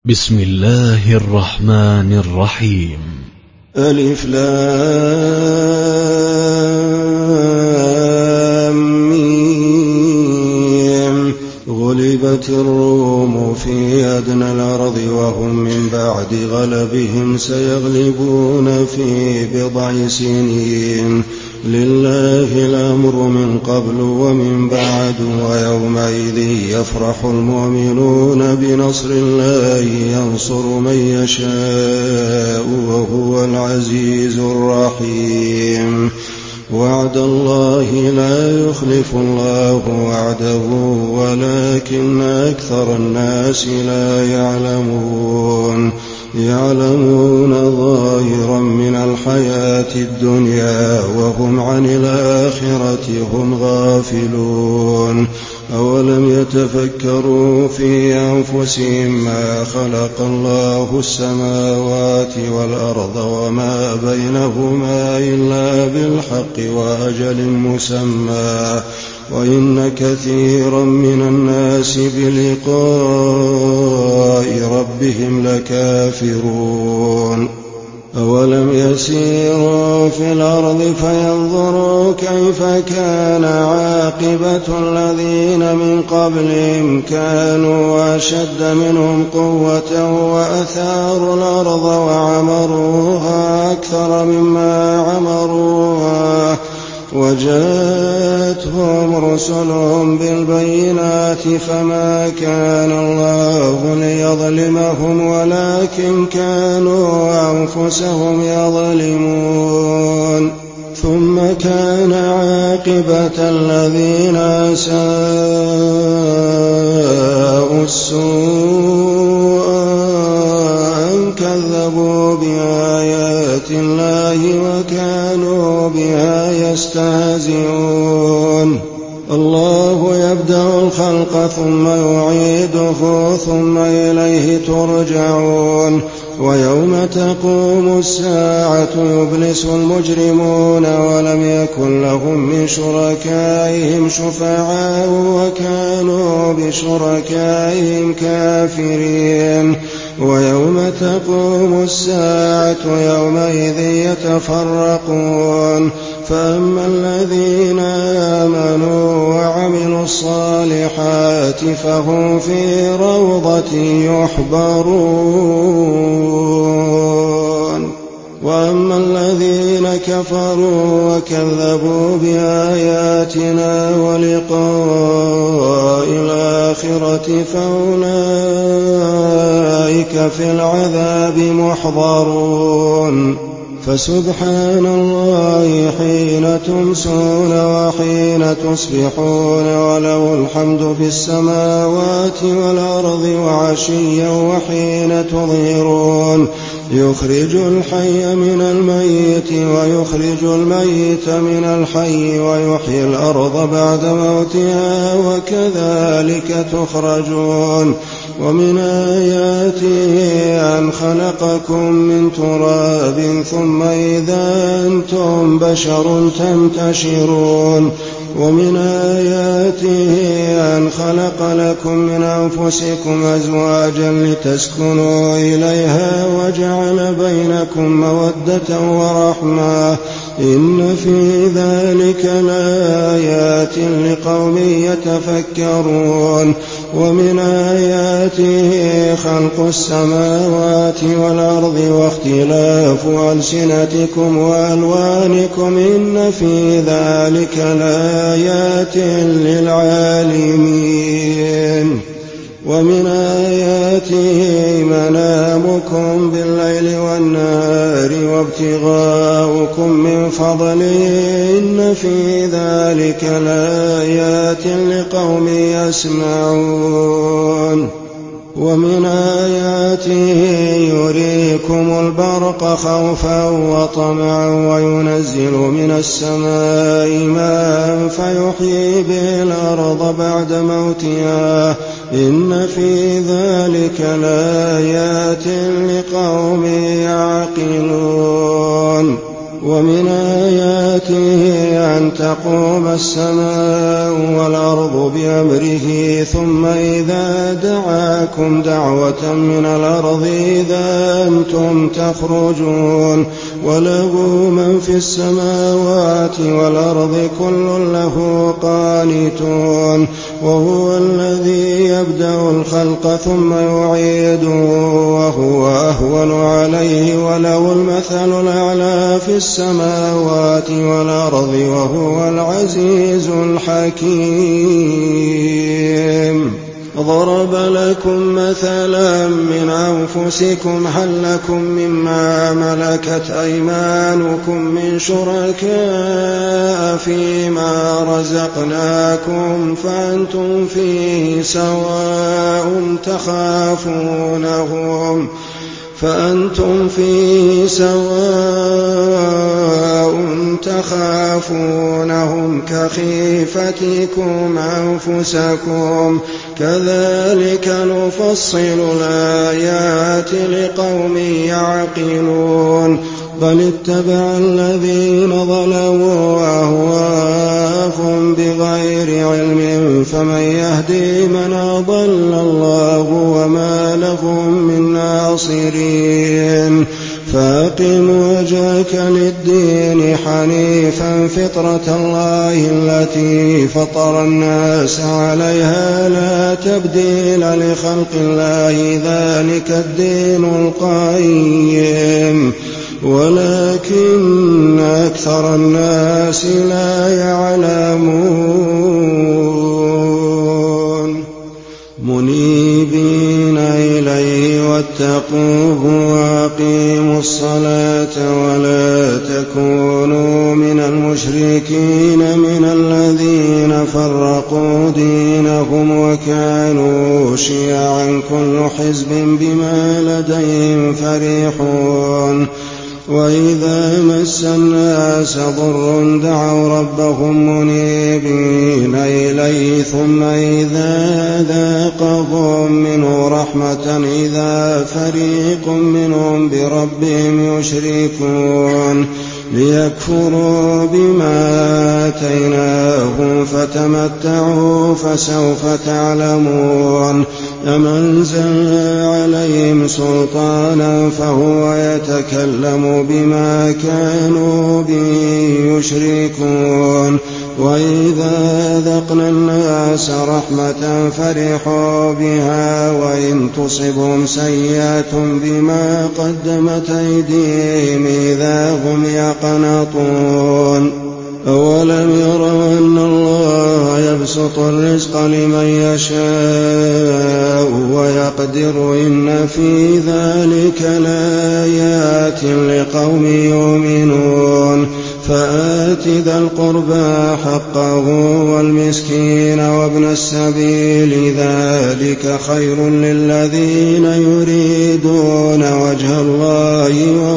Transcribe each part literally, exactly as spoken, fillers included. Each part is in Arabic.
بسم الله الرحمن الرحيم. ألف لام ميم. غلبت الروم في أدنى الأرض وهم من بعد غلبهم سيغلبون في بضع سنين. لله الأمر من قبل ومن بعد ويومئذ يفرح المؤمنون بنصر الله ينصر من يشاء وهو العزيز الرحيم. وعد الله لا يخلف الله وعده ولكن أكثر الناس لا يعلمون. يعلمون ظاهرا من الحياة الدنيا وهم عن الآخرة هم غافلون. أولم يتفكروا في أنفسهم ما خلق الله السماوات والأرض وما بينهما إلا بالحق وأجل مسمى وإن كثيرا من الناس بلقاء ربهم لكافرون. أولم يسيروا في الأرض فينظروا كيف كان عاقبة الذين من قبلهم كانوا أشد منهم قوة وأثاروا الأرض وعمروها أكثر مما عمروها وجاءتهم رسلهم بالبينات فما كان الله ليظلمهم ولكن كانوا أنفسهم يظلمون. ثم كان عاقبة الذين أساءوا السوء أن كذبوا بآيات الله وكانوا بها يستهزئون. الله يبدأ الخلق ثم يعيده ثم إليه ترجعون. ويوم تقوم الساعة يبلس المجرمون ولم يكن لهم من شركائهم شفعاء وكانوا بشركائهم كافرين. ويوم تقوم الساعة يومئذ يتفرقون فأما الذين آمنوا وعملوا الصالحات فهم في روضة يحبرون. وأما الذين كفروا وكذبوا بآياتنا ولقاء الآخرة فأولئك في العذاب محضرون. فسبحان الله حين تمسون وحين تصبحون وله الحمد في السماوات والأرض وعشيا وحين تظهرون. يخرج الحي من الميت ويخرج الميت من الحي ويحيي الأرض بعد موتها وكذلك تخرجون. ومن آياته أن خلقكم من تراب ثم إذا أنتم بشر تنتشرون. ومن آياته أن خلق لكم من أنفسكم أزواجا لتسكنوا إليها وجعل بينكم مودة ورحمة إن في ذلك لآيات لقوم يتفكرون. ومن آياته خلق السماوات والأرض واختلاف ألسنتكم وألوانكم إن في ذلك لآيات للعالمين. ومن آياته منامكم بالليل والنهار وابتغاؤكم من فضله إن في ذلك لآيات لقوم يسمعون. ومن آياته يريكم البرق خوفا وطمعا وينزل من السماء ماء فيحيي به الأرض بعد موتها إن في ذلك لآيات لقوم يعقلون. ومن آياته آياته أن تقوم السماء والأرض بأمره ثم إذا دعاكم دعوة من الأرض إذا أنتم تخرجون وله من في السماوات والأرض كل له قانتون وهو الذي يبدأ الخلق ثم يعيده وهو أهون عليه وله المثل الأعلى في السماوات والأرض وهو العزيز الحكيم. ضرب لكم مثلا من أنفسكم هل لكم مما ملكت أيمانكم من شركاء فيما رزقناكم فأنتم فيه سواء تخافونهم فأنتم فيه سواء تخافونهم كخيفتكم أنفسكم كذلك نفصل الآيات لقوم يعقلون بل اتبع الذين ظلموا أهواءهم بغير علم فمن يهدي من أضل الله وما لهم من ناصرين. فأقم وجهك للدين حنيفا فطرة الله التي فطر الناس عليها لا تبديل لخلق الله ذلك الدين القيم ولكن أكثر الناس لا يعلمون. منيبين إليه واتقوه وأقيموا الصلاة ولا تكونوا من المشركين من الذين فرقوا دينهم وكانوا شيعا كل حزب بما لديهم فرحون. وإذا مس الناس ضر دعوا ربهم منيبين إليه ثم إذا ذاقهم منه رحمة إذا فريق منهم بربهم يشركون ليكفروا بما آتيناهم فتمتعوا فسوف تعلمون. أم أنزلنا عليهم سلطانا فهو يتكلم بما كانوا به يشركون. وإذا أذقنا الناس رحمة فرحوا بها وإن تصبهم سيئة بما قدمت أيديهم إذا هم يقنطون. أولم يروا أن الله يبسط الرزق لمن يشاء ويقدر إن في ذلك لآيات لقوم يؤمنون. فآت ذا القربى حقه والمسكين وابن السبيل ذلك خير للذين يريدون وجه الله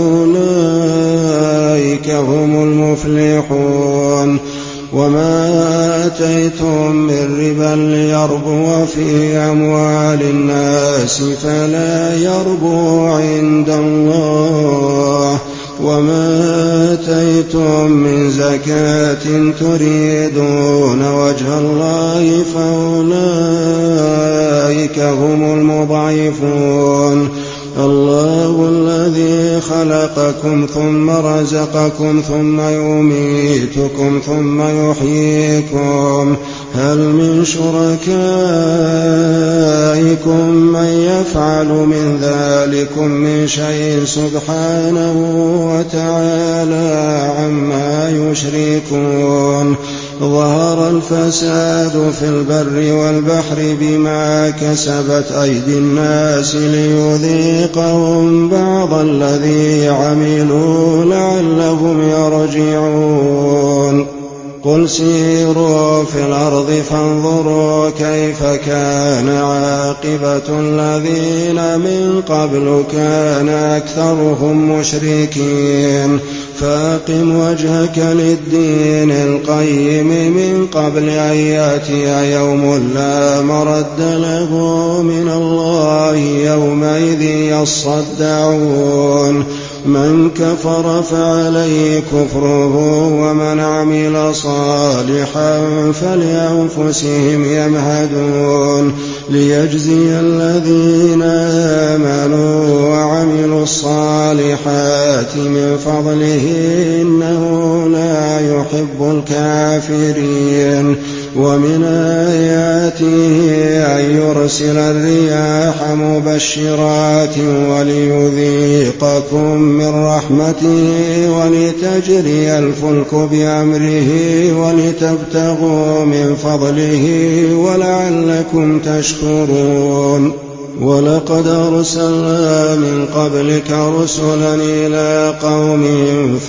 وأولئك هم المفلحون. وما آتيتم من ربا ليربو في أموال الناس فلا يربو عند الله وما آتيتم من زكاة تريدون وجه الله فأولئك هم المضعفون. الله الذي خلقكم ثم رزقكم ثم يميتكم ثم يحييكم هل من شركائكم من يفعل من ذلكم من شيء سبحانه وتعالى عما يشركون. ظهر الفساد في البر والبحر بما كسبت أيدي الناس ليذيقهم بعض الذي عملوا لعلهم يرجعون. قل سيروا في الأرض فانظروا كيف كان عاقبة الذين من قبل كان أكثرهم مشركين فأقم وجهك للدين القيم من قبل أن يأتي يوم لا مرد له من الله يومئذ يصدعون من كفر فعليه كفره ومن عمل صالحا فلأنفسهم يمهدون ليجزي الذين آمنوا وعملوا الصالحات من فضله إنه لا يحب الكافرين ومن آياته أن يرسل الرياح مبشرات وليذيقكم من رحمته ولتجري الفلك بأمره ولتبتغوا من فضله ولعلكم تشكرون ولقد أرسلنا من قبلك رسلا إلى قومهم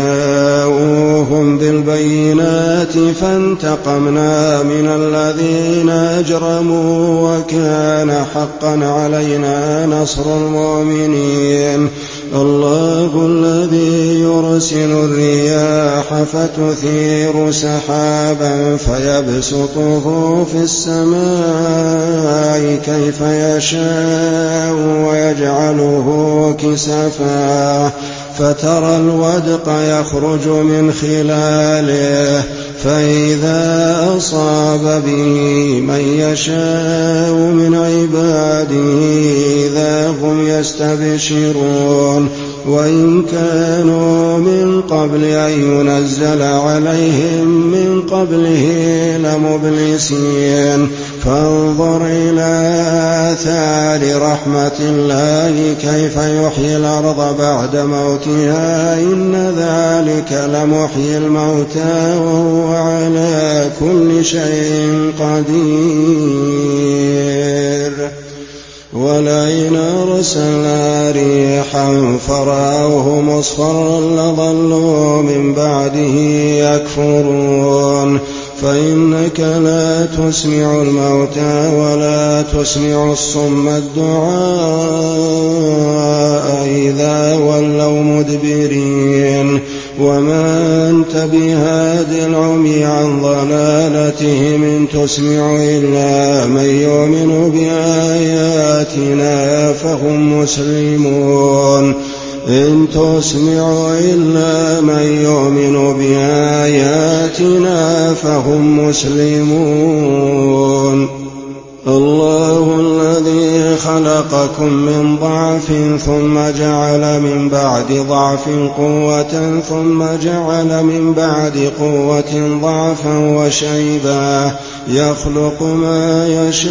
فجاءوهم بالبينات فانتقمنا من الذين أجرموا وكان حقا علينا نصر المؤمنين الله الذي يرسل الرياح فتثير سحابا فيبسطه في السماء كيف يشاء ويجعله كسفا فترى الودق يخرج من خلاله فإذا أصاب به من يشاء من عباده إذا هم يستبشرون وإن كانوا من قبل أن ينزل عليهم من قبله لمبلسين فانظر إلى آثار رحمة الله كيف يحيي الأرض بعد موتها إن ذلك لمحيي الموتى وهو على كل شيء قدير ولئن أرسلنا ريحا فرأوه مصفرا لظلوا من بعده يكفرون فإنك لا تسمع الموتى ولا تسمع الصم الدعاء إذا ولوا مدبرين وما أنت بهاد العمي عن ضلالتهم إن تسمع إلا من يؤمن بآياتنا فهم مسلمون إن تسمع إلا من يؤمن بآياتنا فهم مسلمون الله الذي خلقكم من ضعف ثم جعل من بعد ضعف قوة ثم جعل من بعد قوة ضعفا وشيبا يخلق ما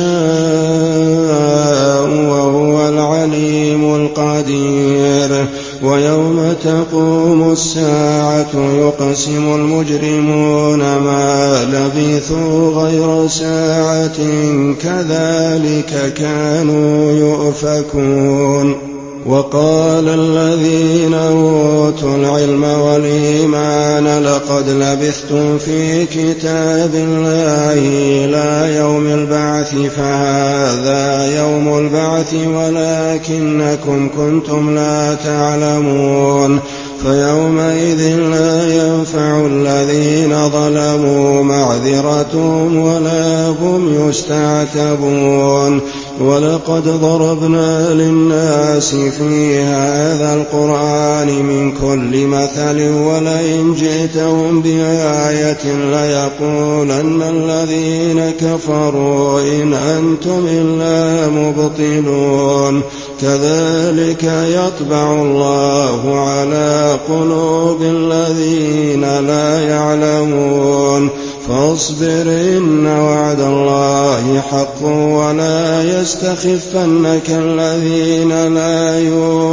يشاء وهو العليم القدير ويوم تقوم الساعة يقسم المجرمون ما لبثوا غير ساعة كذلك كانوا يؤفكون وقال الذين أوتوا العلم والإيمان لقد لبثتم في كتاب الله إلى يوم البعث فهذا يوم البعث ولكنكم كنتم لا تعلمون فيومئذ لا ينفع الذين ظلموا معذرتهم ولا هم يستعتبون ولقد ضربنا للناس في هذا القرآن من كل مثل ولئن جئتهم بآية ليقولن الذين كفروا إن أنتم إلا مبطلون كذلك يطبع الله على قلوب الذين لا يعلمون فاصبر إن وعد الله حق ولا يستخفنك الذين لا يؤمنون